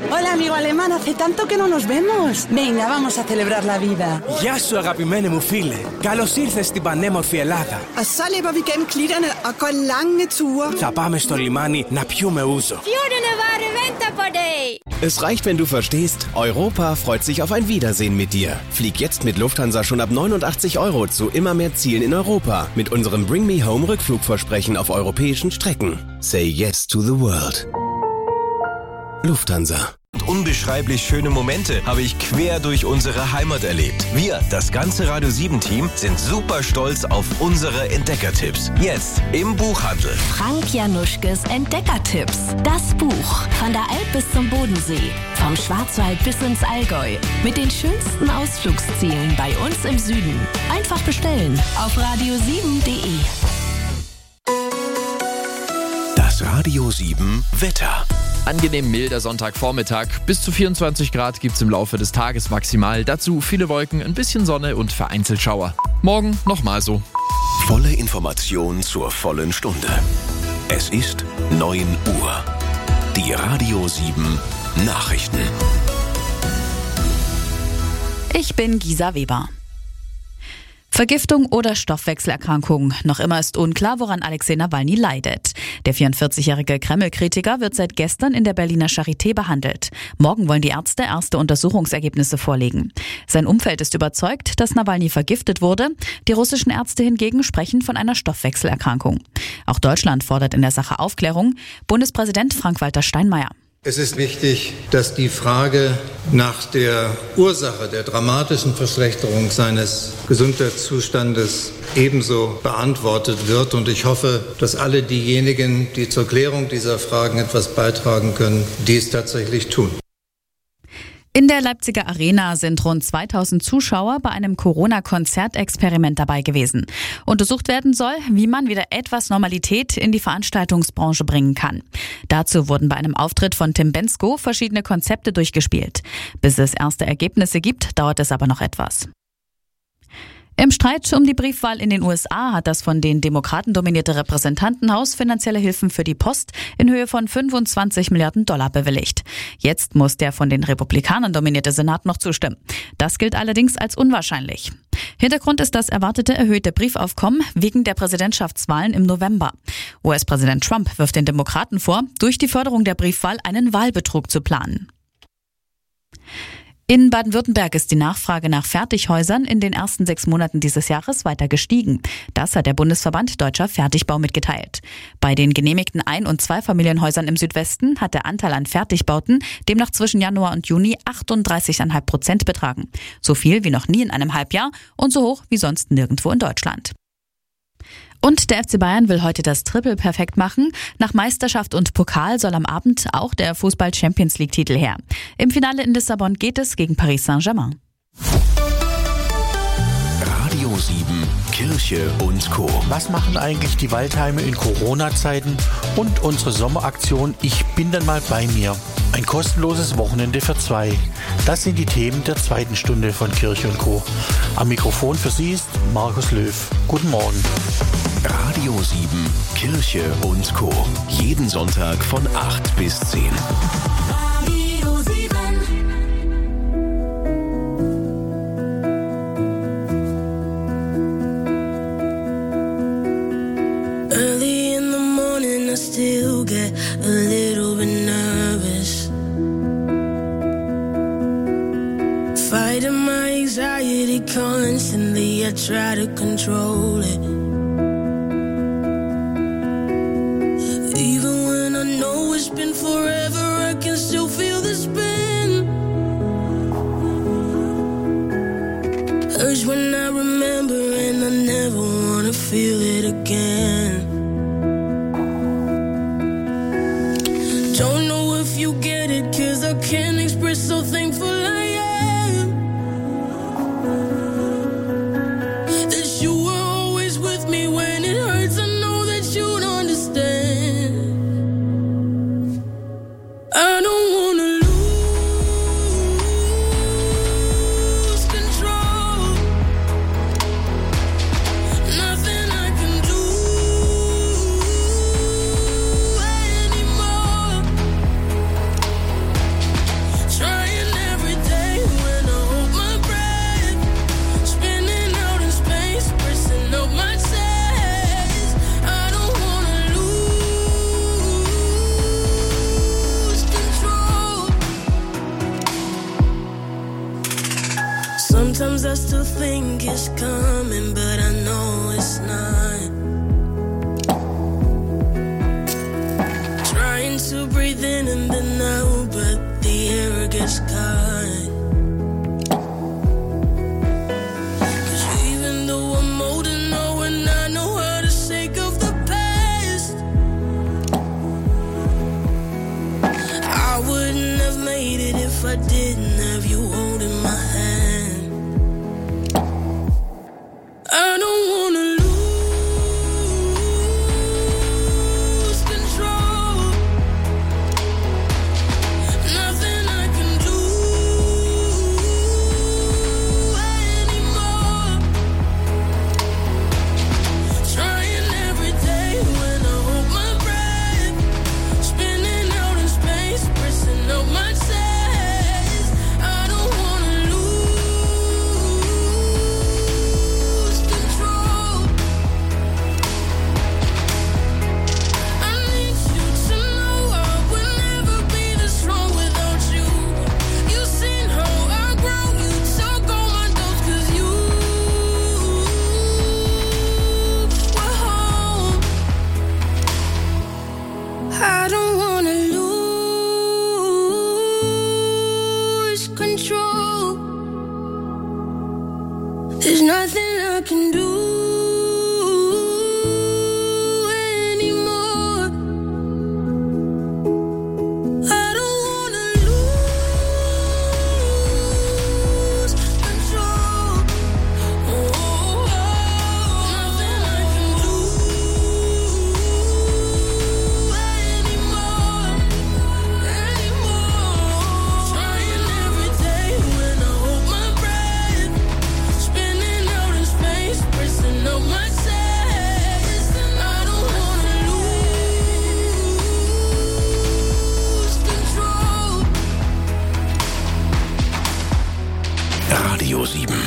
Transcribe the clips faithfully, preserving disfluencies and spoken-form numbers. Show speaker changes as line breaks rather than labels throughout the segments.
Hola, amigo alemán, hace tanto que no nos vemos. Venga, vamos a celebrar la vida.
Γεια σου, αγαπημένη μου φίλε. Καλώς ήρθες στην πανέμορφη Ελλάδα.
Og så løber vi gennem klitterne og går lange ture.
Θα πάμε στο λιμάνι να πιούμε ούζο.
Fjordene vare venter på dig.
Es reicht, wenn du verstehst, Europa freut sich auf ein Wiedersehen mit dir. Flieg jetzt mit Lufthansa schon ab neunundachtzig Euro zu immer mehr Zielen in Europa. Mit unserem Bring Me Home Rückflugversprechen auf europäischen Strecken. Say yes to the world. Lufthansa.
Unbeschreiblich schöne Momente habe ich quer durch unsere Heimat erlebt. Wir, das ganze Radio sieben Team, sind super stolz auf unsere Entdeckertipps. Jetzt im Buchhandel.
Frank Januschkes Entdeckertipps. Das Buch. Von der Alp bis zum Bodensee. Vom Schwarzwald bis ins Allgäu. Mit den schönsten Ausflugszielen bei uns im Süden. Einfach bestellen auf radio sieben punkt de.
Das Radio sieben Wetter.
Angenehm milder Sonntagvormittag. Bis zu vierundzwanzig Grad gibt's im Laufe des Tages maximal. Dazu viele Wolken, ein bisschen Sonne und vereinzelt Schauer. Morgen nochmal so.
Volle Information zur vollen Stunde. Es ist neun Uhr. Die Radio sieben Nachrichten.
Ich bin Gisa Weber. Vergiftung oder Stoffwechselerkrankung. Noch immer ist unklar, woran Alexei Nawalny leidet. Der vierundvierzigjährige Kreml-Kritiker wird seit gestern in der Berliner Charité behandelt. Morgen wollen die Ärzte erste Untersuchungsergebnisse vorlegen. Sein Umfeld ist überzeugt, dass Nawalny vergiftet wurde. Die russischen Ärzte hingegen sprechen von einer Stoffwechselerkrankung. Auch Deutschland fordert in der Sache Aufklärung. Bundespräsident Frank-Walter Steinmeier.
Es ist wichtig, dass die Frage nach der Ursache der dramatischen Verschlechterung seines Gesundheitszustandes ebenso beantwortet wird. Und ich hoffe, dass alle diejenigen, die zur Klärung dieser Fragen etwas beitragen können, dies tatsächlich tun.
In der Leipziger Arena sind rund zweitausend Zuschauer bei einem Corona-Konzertexperiment dabei gewesen. Untersucht werden soll, wie man wieder etwas Normalität in die Veranstaltungsbranche bringen kann. Dazu wurden bei einem Auftritt von Tim Bendzko verschiedene Konzepte durchgespielt. Bis es erste Ergebnisse gibt, dauert es aber noch etwas. Im Streit um die Briefwahl in den U S A hat das von den Demokraten dominierte Repräsentantenhaus finanzielle Hilfen für die Post in Höhe von fünfundzwanzig Milliarden Dollar bewilligt. Jetzt muss der von den Republikanern dominierte Senat noch zustimmen. Das gilt allerdings als unwahrscheinlich. Hintergrund ist das erwartete erhöhte Briefaufkommen wegen der Präsidentschaftswahlen im November. U S-Präsident Trump wirft den Demokraten vor, durch die Förderung der Briefwahl einen Wahlbetrug zu planen. In Baden-Württemberg ist die Nachfrage nach Fertighäusern in den ersten sechs Monaten dieses Jahres weiter gestiegen. Das hat der Bundesverband Deutscher Fertigbau mitgeteilt. Bei den genehmigten Ein- und Zweifamilienhäusern im Südwesten hat der Anteil an Fertigbauten demnach zwischen Januar und Juni achtunddreißig Komma fünf Prozent betragen. So viel wie noch nie in einem Halbjahr und so hoch wie sonst nirgendwo in Deutschland. Und der F C Bayern will heute das Triple perfekt machen. Nach Meisterschaft und Pokal soll am Abend auch der Fußball-Champions-League-Titel her. Im Finale in Lissabon geht es gegen Paris Saint-Germain.
Radio sieben, Kirche und Co.
Was machen eigentlich die Waldheime in Corona-Zeiten? Und unsere Sommeraktion Ich bin dann mal bei mir. Ein kostenloses Wochenende für zwei. Das sind die Themen der zweiten Stunde von Kirche und Co. Am Mikrofon für Sie ist Markus Löw. Guten Morgen.
Radio sieben, Kirche und Co. Jeden Sonntag von acht bis zehn.
Radio sieben.
Early in the morning I still get a little bit nervous. Fighting my anxiety constantly, I try to control it. Even when I know it's been forever, I can still feel the spin. Urge when I remember and I never wanna feel it again. Don't know if you get it, 'cause I can't express so thankful I am that you were always with me when it hurts. I know that you'd understand. I don't wanna lose control. Nothing I can do anymore. Sometimes I still think it's coming, but I know it's not. Trying to breathe in and then out, but the air gets caught. Cause even though I'm old and know and I know how to shake off the past, I wouldn't have made it if I didn't have you holding my hand. I don't wanna lose control. Nothing I can do anymore. Trying every day when I hold my breath, spinning out in space, pressing out my chest. I don't wanna lose control. I need you to know I would never be this strong without you. You seen how I grow, you took all my dose 'cause you were home. I don't wanna lose control. There's nothing I can do anymore. I don't wanna lose control. Oh, nothing I can do anymore. Anymore. Trying every day when I hold my breath, spinning out in space, pressing out my chest. I don't wanna lose control.
Radio sieben.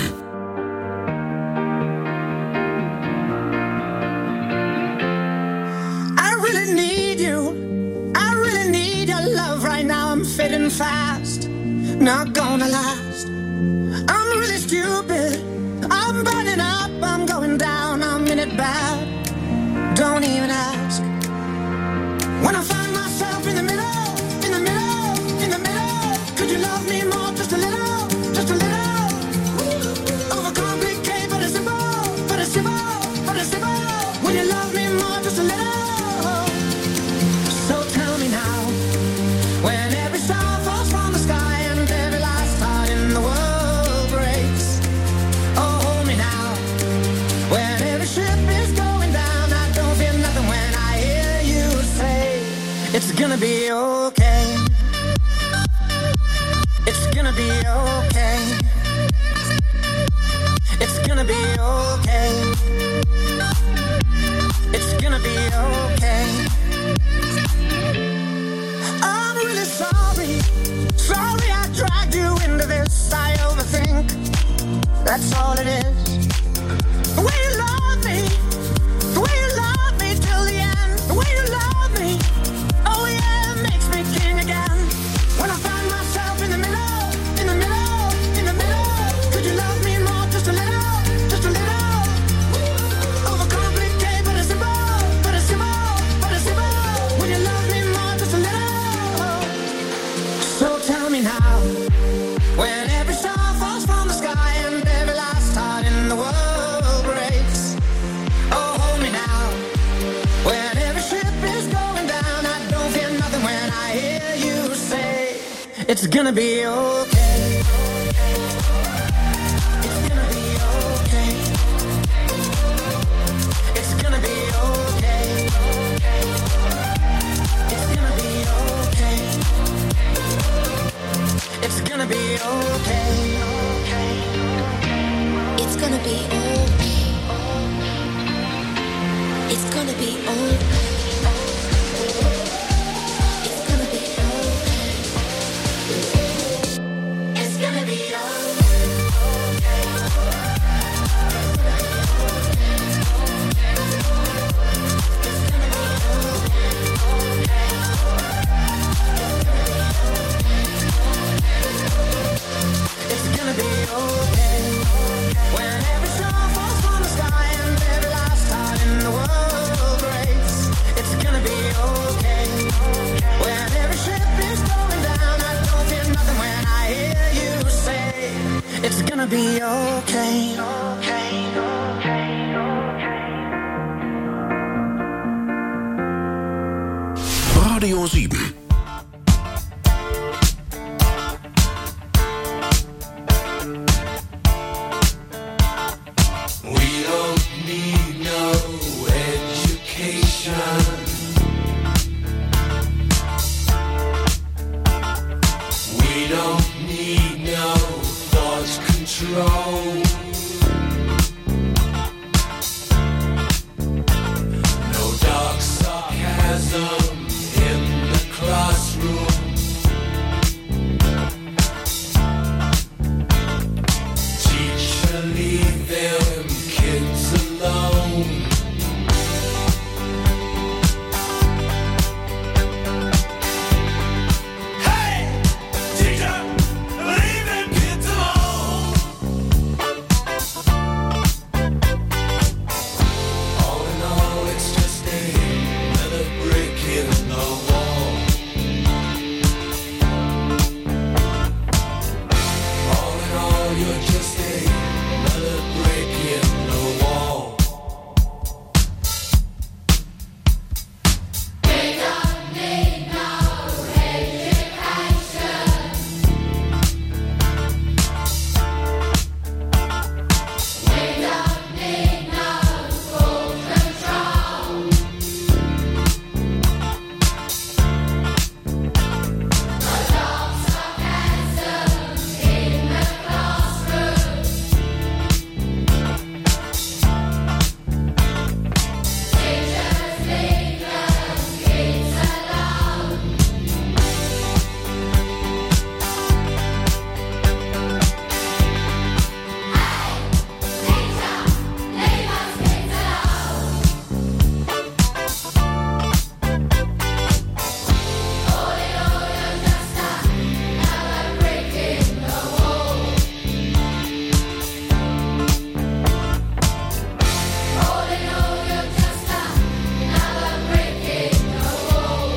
I really need you. I really need your love right now. I'm fading fast, not gonna last. I'm really stupid. I'm burning up, I'm going down, I'm in it bad. Don't even ask. When I find myself in the middle, in the middle, in the middle, could you love me more, just a little, just a little? Overcomplicate, but it's simple, but it's simple, but it's simple. When you love me more, just a little. So tell me now, when every star falls from the sky and every last heart in the world breaks. Oh, hold me now, when every ship is going down. I don't feel nothing when I hear you say, it's gonna be okay. It's gonna be okay. It's gonna be okay. It's gonna be okay. I'm really sorry. Sorry I dragged you into this. I overthink. That's all it is. The way you love me, the way you love me till the end, the way you love me, oh yeah, it makes me king again. When I find myself in the middle, in the middle, in the middle, could you love me more, just a little, just a little? Overcomplicate, but it's simple, but it's simple, but it's simple. When you love me more, just a little. So tell me now, when every star falls from the sky and every last heart in the world breaks. Oh, hold me now, when every ship is going down. I don't feel nothing when I hear you say, it's gonna be okay. It's gonna be okay. It's gonna be okay. It's gonna be okay. It's gonna be okay.
It's gonna be okay. It's gonna be okay. It's gonna be okay.
be okay.
Radio sieben.
We don't need no education. We don't need no thought control. No dark sarcasm in the classroom. Teacher, leave them kids alone. Hey, teacher, leave them kids alone. All in all, it's just another brick in the wall. All in all, you're just another brick in the wall. We don't need no education. We don't need no school control. No dark sarcasm in the classroom. Teachers, leave them kids alone. Leave us kids alone. All in all, you're just another brick in the wall. All in all, you're just another brick in the wall.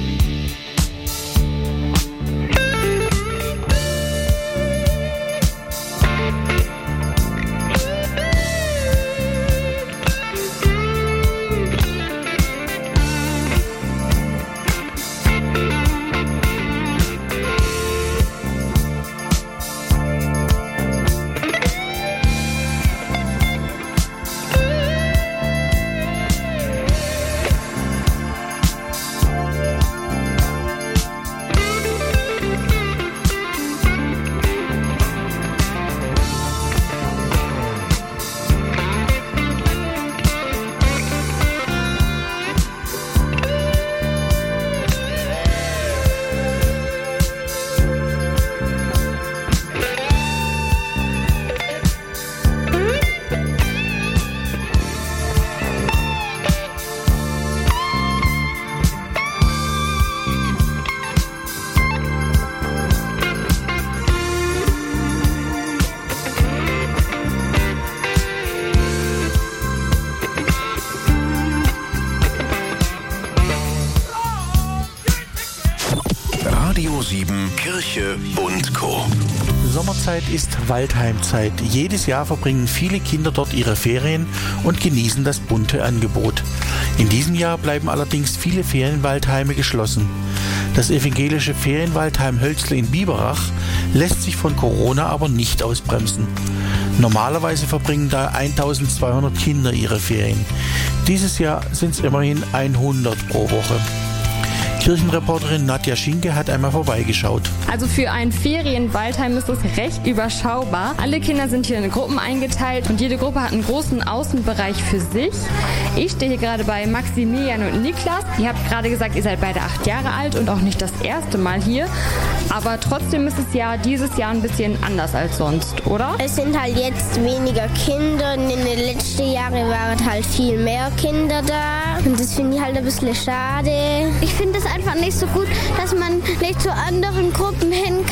Radio sieben, Kirche und Co.
Sommerzeit ist Waldheimzeit. Jedes Jahr verbringen viele Kinder dort ihre Ferien und genießen das bunte Angebot. In diesem Jahr bleiben allerdings viele Ferienwaldheime geschlossen. Das evangelische Ferienwaldheim Hölzle in Biberach lässt sich von Corona aber nicht ausbremsen. Normalerweise verbringen da eintausendzweihundert Kinder ihre Ferien. Dieses Jahr sind es immerhin hundert pro Woche. Kirchenreporterin Nadja Schinke hat einmal vorbeigeschaut.
Also für ein Ferienwaldheim ist es recht überschaubar. Alle Kinder sind hier in Gruppen eingeteilt und jede Gruppe hat einen großen Außenbereich für sich. Ich stehe hier gerade bei Maximilian und Niklas. Ihr habt gerade gesagt, ihr seid beide acht Jahre alt und auch nicht das erste Mal hier. Aber trotzdem ist es ja dieses Jahr ein bisschen anders als sonst, oder?
Es sind halt jetzt weniger Kinder und in den letzten Jahren waren halt viel mehr Kinder da. Und das finde ich halt ein bisschen schade.
Ich finde es einfach nicht so gut, dass man nicht zu anderen Gruppen hin kann.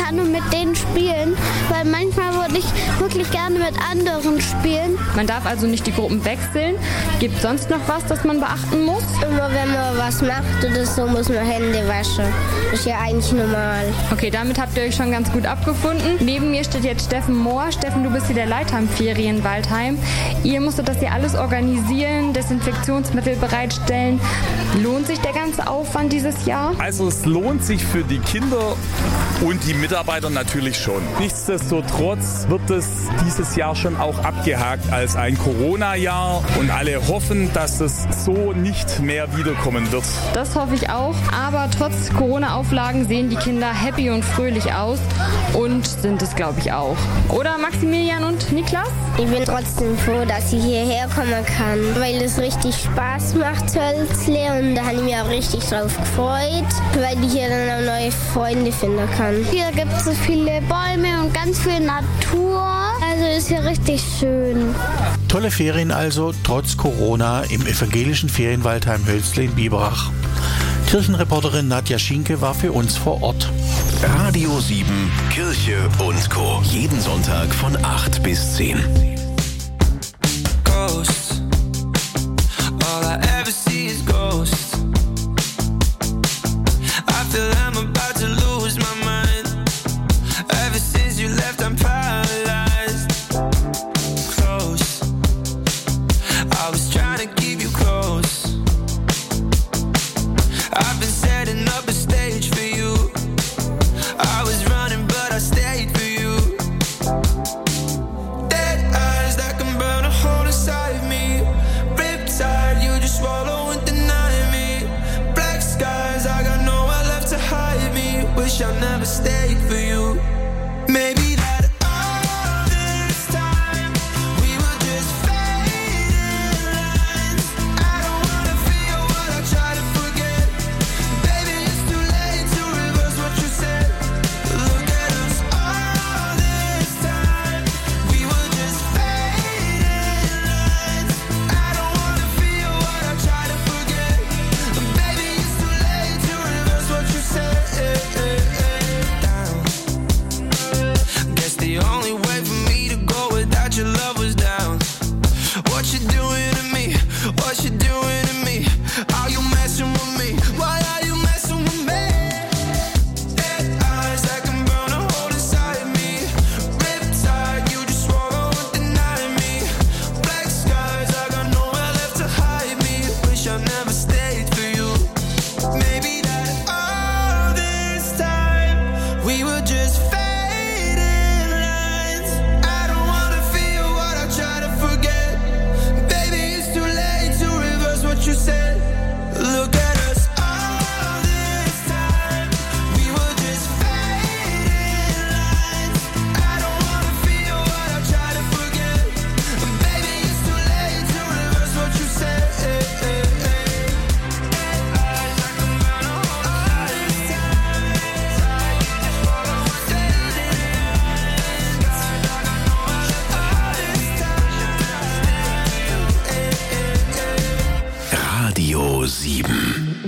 kann und mit denen spielen, weil manchmal würde ich wirklich gerne mit anderen spielen.
Man darf also nicht die Gruppen wechseln. Gibt sonst noch was, das man beachten muss?
Immer wenn man was macht oder so, muss man Hände waschen. Das ist ja eigentlich normal.
Okay, damit habt ihr euch schon ganz gut abgefunden. Neben mir steht jetzt Steffen Mohr. Steffen, du bist hier der Leiter im Ferienwaldheim. Ihr musstet das hier alles organisieren, Desinfektionsmittel bereitstellen. Lohnt sich der ganze Aufwand dieses Jahr?
Also es lohnt sich für die Kinder und die Mitarbeiter natürlich schon. Nichtsdestotrotz wird es dieses Jahr schon auch abgehakt als ein Corona-Jahr und alle hoffen, dass es so nicht mehr wiederkommen wird.
Das hoffe ich auch, aber trotz Corona-Auflagen sehen die Kinder happy und fröhlich aus und sind es, glaube ich, auch. Oder Maximilian und Niklas?
Ich bin trotzdem froh, dass ich hierher kommen kann, weil es richtig Spaß macht, Hölzle, und da habe ich mich auch richtig drauf gefreut, weil ich hier dann auch neue Freunde finden kann. Hier gibt es so viele Bäume und ganz viel Natur, also ist hier richtig schön.
Tolle Ferien also, trotz Corona, im evangelischen Ferienwaldheim Hölzle in Biberach. Kirchenreporterin Nadja Schinke war für uns vor Ort.
Radio sieben, Kirche und Co. Jeden Sonntag von acht bis zehn.
Ghosts. All I ever see is ghosts. I feel I'm about to lose my mind. Ever since you left, I'm paralyzed. Close. I was trying to keep you close. I've been setting up a stage for you. I was running, but I stayed for you. Dead eyes that can burn a hole inside me. Riptide, you just swallow and deny me. Black skies, I got nowhere left to hide me. Wish I never stayed for you. Maybe that all this time we were just fading lines. I don't wanna feel what I try to forget. Baby, it's too late to reverse what you said. Look at us all this time. We were just fading lines. I don't wanna feel what I try to forget. Baby, it's too late to reverse what you said. Down. Guess the only way for me to go without your love was down. What you doing to me? What you doing to me? Are you messing with me? Why are you messing with me? Dead eyes that can burn a hole inside me. Riptide, you just swallow and deny me. Black skies, I got nowhere left to hide me. Wish I never stayed for you. Maybe that all this time we were just fading lines. I don't wanna feel what I try to forget. Baby, it's too late to reverse what you said. Look at us all this time. We were just fading lines. I don't wanna feel what I try to forget. Baby, it's too late to reverse what you said.
Radio sieben.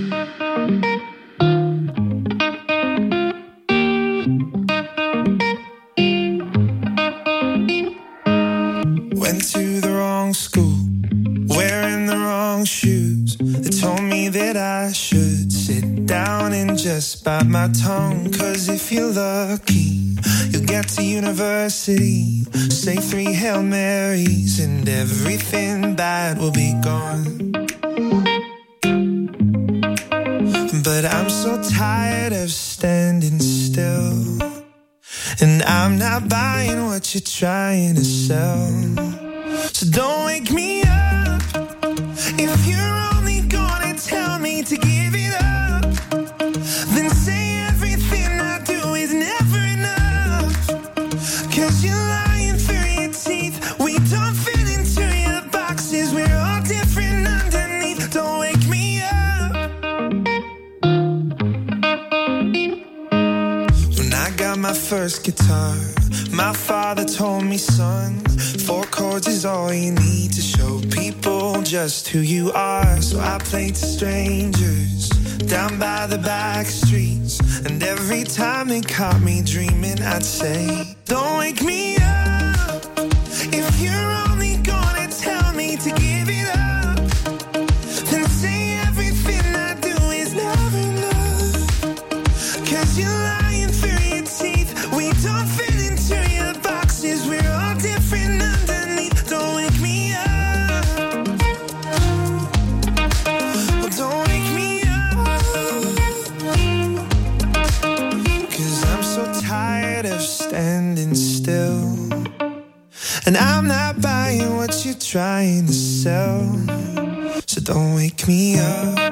Went to the wrong school, wearing the wrong shoes. They told me that I should sit down and just bite my tongue. Cause if you're lucky, you'll get to university. Say three Hail Marys and everything bad will be gone. But I'm so tired of standing still, and I'm not buying what you're trying to sell. So don't wake me up if you're only gonna tell me to give it up. Then say everything I do is never enough. Cause you're lying through your teeth. We don't fit into your boxes. We're all different underneath. Don't wake me up. When I got my first guitar, my father told me, son, four chords is all you need to show people just who you are. So I played to strangers, down by the back streets. And every time they caught me dreaming, I'd say, don't wake me up if you're only gonna tell me to give it up. Then say everything I do is never enough. Cause you're lying through your teeth. We don't fit into your boxes. We're all different underneath. Don't wake me up. Well, don't wake me up. Cause I'm so tired of standing still. And I'm not buying what you're trying to sell. So don't wake me up.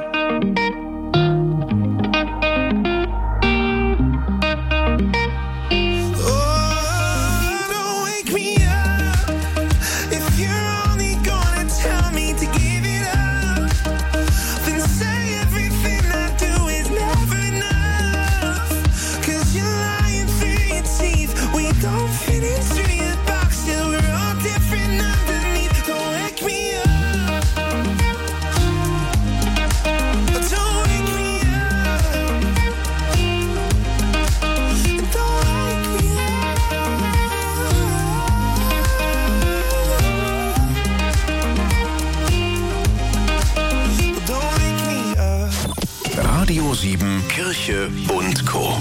Radio sieben, Kirche und Co.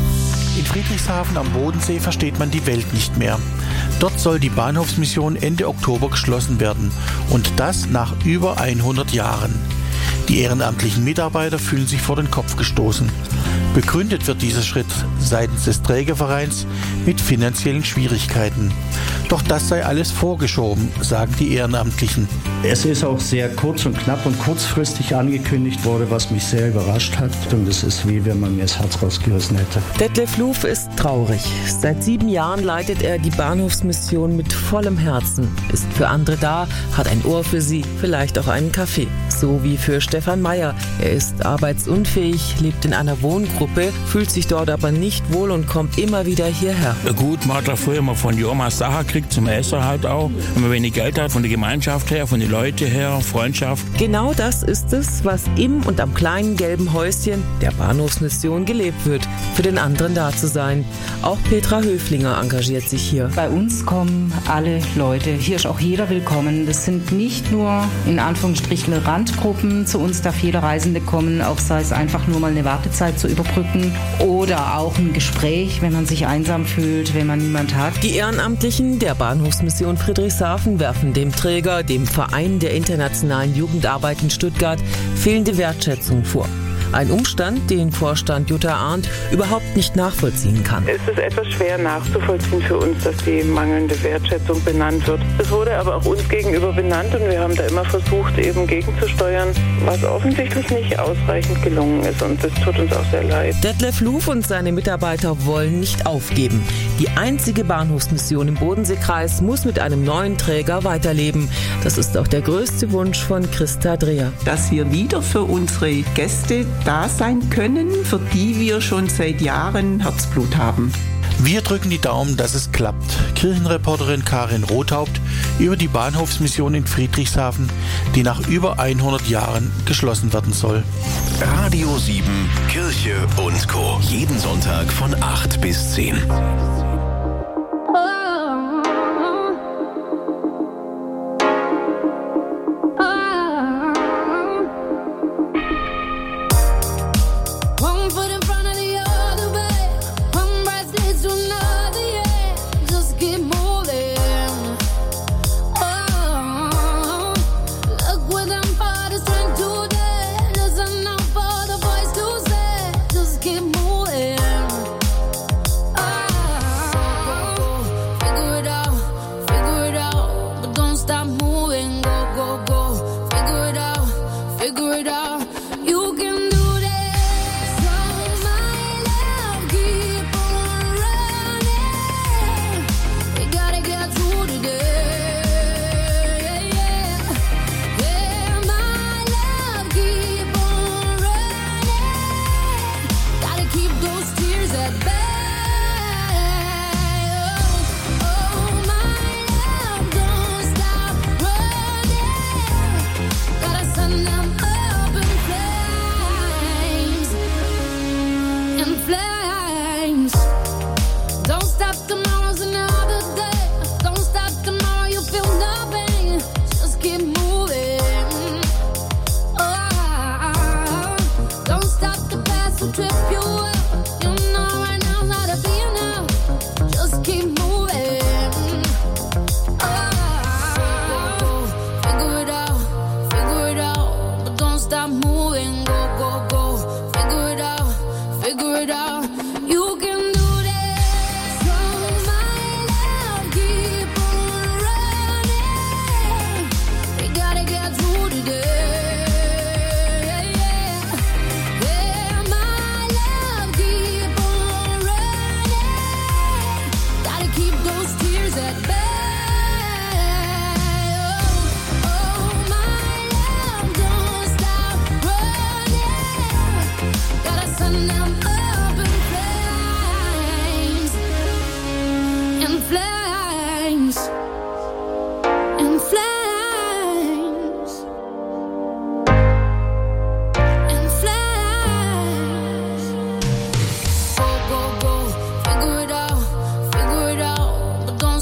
In Friedrichshafen am Bodensee versteht man die Welt nicht mehr. Dort soll die Bahnhofsmission Ende Oktober geschlossen werden. Und das nach über hundert Jahren. Die ehrenamtlichen Mitarbeiter fühlen sich vor den Kopf gestoßen. Begründet wird dieser Schritt seitens des Trägervereins mit finanziellen Schwierigkeiten. Doch das sei alles vorgeschoben, sagen die Ehrenamtlichen.
Es ist auch sehr kurz und knapp und kurzfristig angekündigt worden, was mich sehr überrascht hat. Und es ist wie wenn man mir das Herz rausgerissen hätte.
Detlef Luf ist traurig. Seit sieben Jahren leitet er die Bahnhofsmission mit vollem Herzen, ist für andere da, hat ein Ohr für sie, vielleicht auch einen Kaffee. So wie für Stefan Meyer. Er ist arbeitsunfähig, lebt in einer Wohngruppe, fühlt sich dort aber nicht wohl und kommt immer wieder hierher.
Gut, man hat da früher immer von die Oma Sachen gekriegt, zum Essen halt auch. Wenn man wenig Geld hat, von der Gemeinschaft her, von den Leuten her, Freundschaft.
Genau das ist es, was im und am kleinen gelben Häuschen der Bahnhofsmission gelebt wird, für den anderen da zu sein. Auch Petra Höflinger engagiert sich hier.
Bei uns kommen alle Leute, hier ist auch jeder willkommen. Das sind nicht nur in Anführungsstrichen Randgruppen, zu uns darf jeder Reisende kommen, auch sei es einfach nur mal eine Wartezeit zu überbrücken oder auch ein Gespräch, wenn man sich einsam fühlt, wenn man niemand hat.
Die Ehrenamtlichen der Bahnhofsmission Friedrichshafen werfen dem Träger, dem Verein der internationalen Jugendarbeit in Stuttgart, fehlende Wertschätzung vor. Ein Umstand, den Vorstand Jutta Arndt überhaupt nicht nachvollziehen kann.
Es ist etwas schwer nachzuvollziehen für uns, dass die mangelnde Wertschätzung benannt wird. Es wurde aber auch uns gegenüber benannt und wir haben da immer versucht, eben gegenzusteuern, was offensichtlich nicht ausreichend gelungen ist und das tut uns auch sehr leid.
Detlef Luf und seine Mitarbeiter wollen nicht aufgeben. Die einzige Bahnhofsmission im Bodenseekreis muss mit einem neuen Träger weiterleben. Das ist auch der größte Wunsch von Christa Dreher.
Dass wir wieder für unsere Gäste da sein können, für die wir schon seit Jahren Herzblut haben.
Wir drücken die Daumen, dass es klappt. Kirchenreporterin Karin Rothaupt über die Bahnhofsmission in Friedrichshafen, die nach über hundert Jahren geschlossen werden soll.
Radio sieben, Kirche und Co. Jeden Sonntag von acht bis zehn.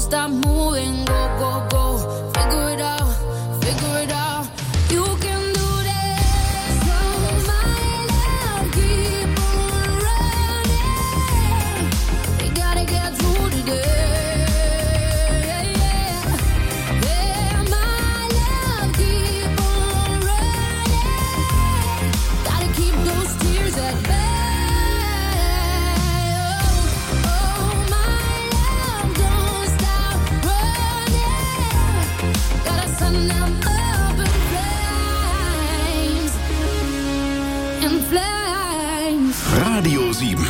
stop moving, go, go, go. Figure it out, figure it out. You can do this. Oh, my love, keep on running. We gotta get through today. Yeah, my love, keep on running. Gotta keep those tears at bay.
Radio sieben.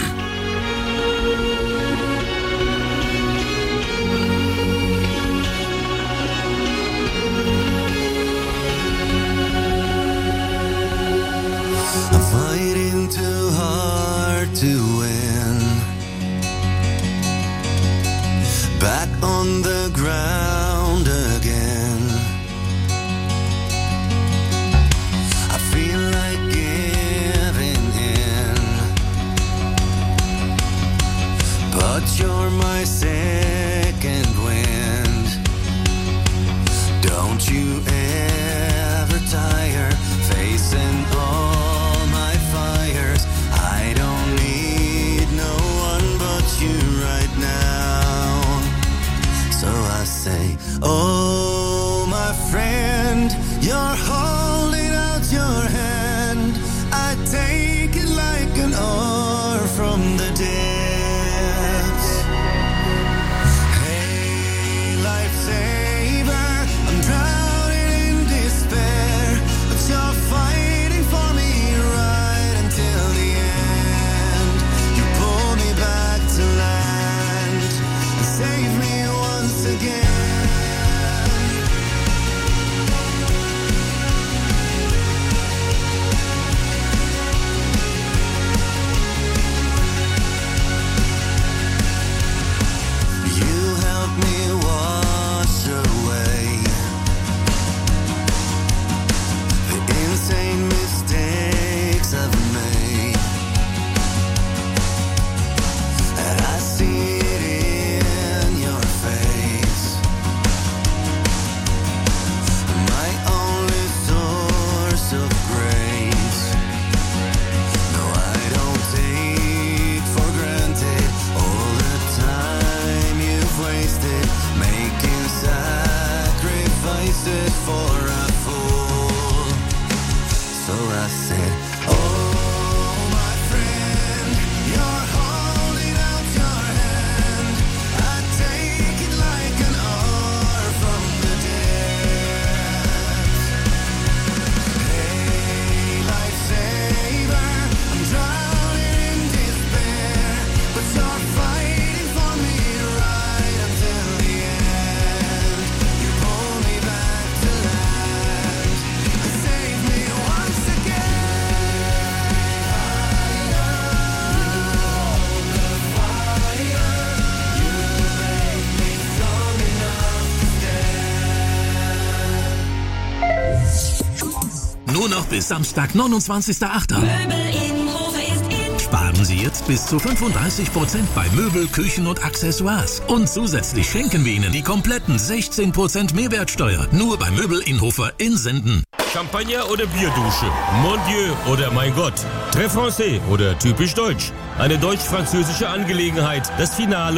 I'm fighting too hard to win. Back on the ground again. I feel like giving in, but you're my second wind. Don't you ever tire facing all my fires. I don't need no one but you right now. So I say, oh my friend, you're holding out your hand. I take it like an oar from the depths. Hey, lifesaver, I'm drowning in despair, but you're fighting for me right until the end. You pull me back to land and save me once again. You help me wash away the insane mistakes I've made, and I see it in your face. My only source of grace. No, I don't take for granted all the time you've wasted making sacrifices for a fool. So I said, oh my friend, you're holding out your hand. I take it like an oar from the depths. Hey, lifesaver, I'm drowning in despair, but you're fighting for me right until the end. You pull me back to land and save me once again.
Nur noch bis Samstag, neunundzwanzigster achter Sparen Sie jetzt bis zu fünfunddreißig Prozent bei Möbel, Küchen und Accessoires. Und zusätzlich schenken wir Ihnen die kompletten sechzehn Prozent Mehrwertsteuer. Nur bei Möbel Innhofer in Senden.
Champagner oder Bierdusche, Mon Dieu oder Mein Gott, Très Français oder typisch deutsch. Eine deutsch-französische Angelegenheit. Das Finale